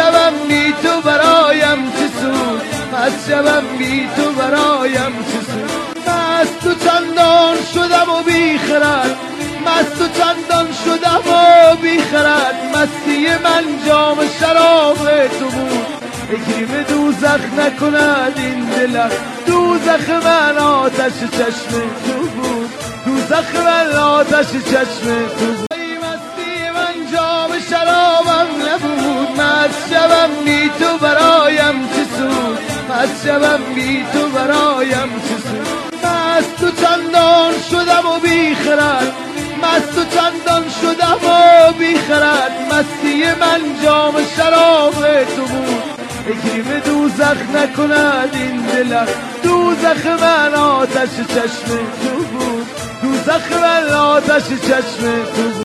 شبم بی تو برایم چه سود، مست شبم بی تو برایم چه سود. مست و چندان شدم و بی خرد، مست و چندان شدم و بی خرد. مستی من جام شراب تو بود، اکریم دوزخ نکند این دلم. دوزخ من آتش چشم تو بود، دوزخ من آتش چشم تو بود. مستی من جام شرابم نبود، مست شبم بی تو برایم چه سود، مست شبم بی تو برایم چه سود. مست و چندان شدم و بی خرد، مست و چندان شدم و بی خرد. مستی من جام شراب تو بود، اکریم دوزخ نکند این دلم. دوزخ من آتش چشم تو بود، دوزخ من آتش چشم تو بود.